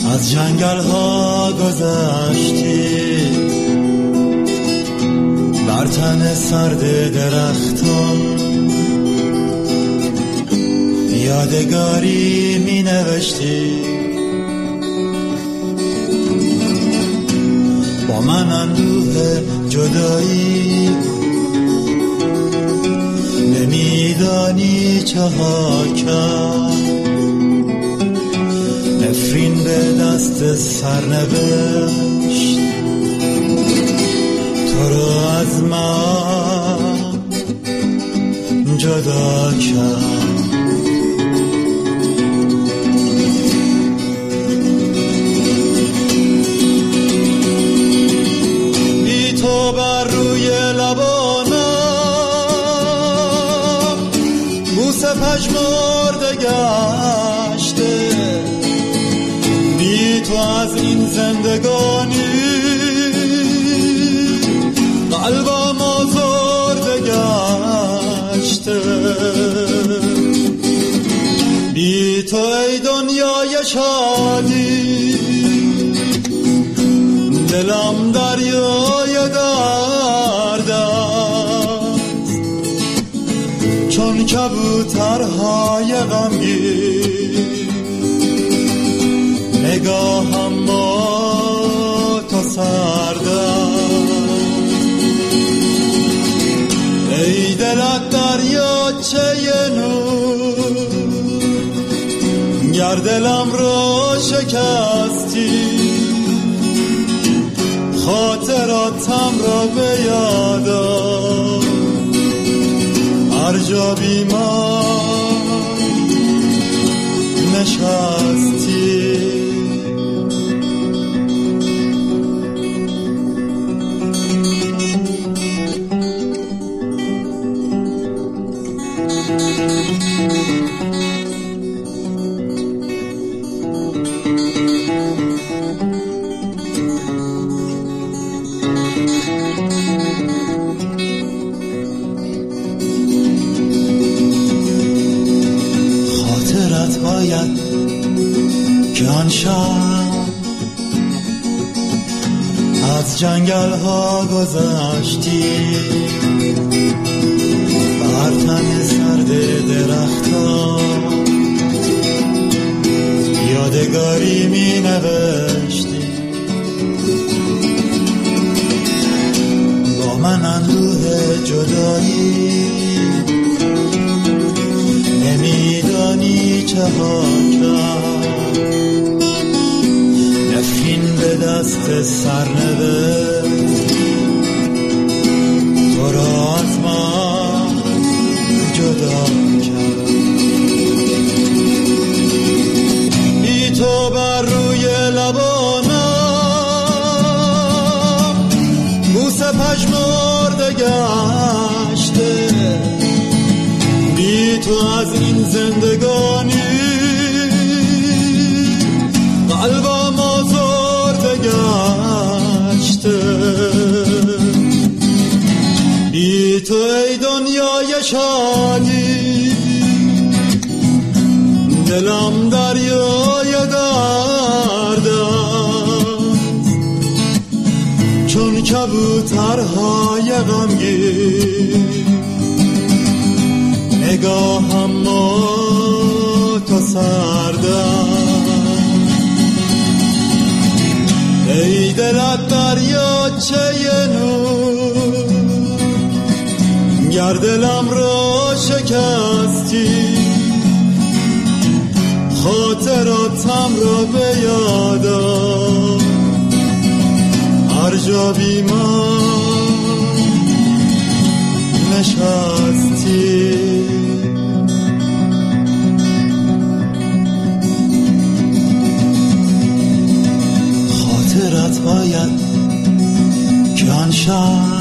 از جنگل ها گذشتی، بر تن سرد درختان یادگاری می نوشتی. با من اندوه جدایی، نمیدانی چه ها کرد. نفرین به دست سرنوشت تو رو از من جدا کرد. بی تو بر روی لبانم بوسه پژمرده گشته، بی تو از این زندگانی قلبم آزرده گشته. بی تو ای دنیای شادی دلم دریای درد است، چون کبوترهای غمگین نگاهم با تو سرد است. ای دلت دریاچه نور، گر دلم را شکستی خاطراتم را به یاد آر. هر جا بی من نشستی که آن شب از جنگل ها گذشتی، بر تن سرد درختان یادگاری می نوشتی. با من اندوه جدایی، نمیدانی چه ها کرد. نفرین به دست سرنوشت تو را از من جدا کرد. بی تو بر روی لبانم بوسه پژمرده گشته، بی تو از این زندگانی قلبم آزرده گشته. بی تو ای دنیای شادی دلم دریای درد است، چون کبوترهای غمگین نگاهم با تو سرد است. ای دلت دریاچه نور، گر دلم را شکستی خاطراتم را به یاد آر. هر جا بی من نشستی خاطرت باید که آن شب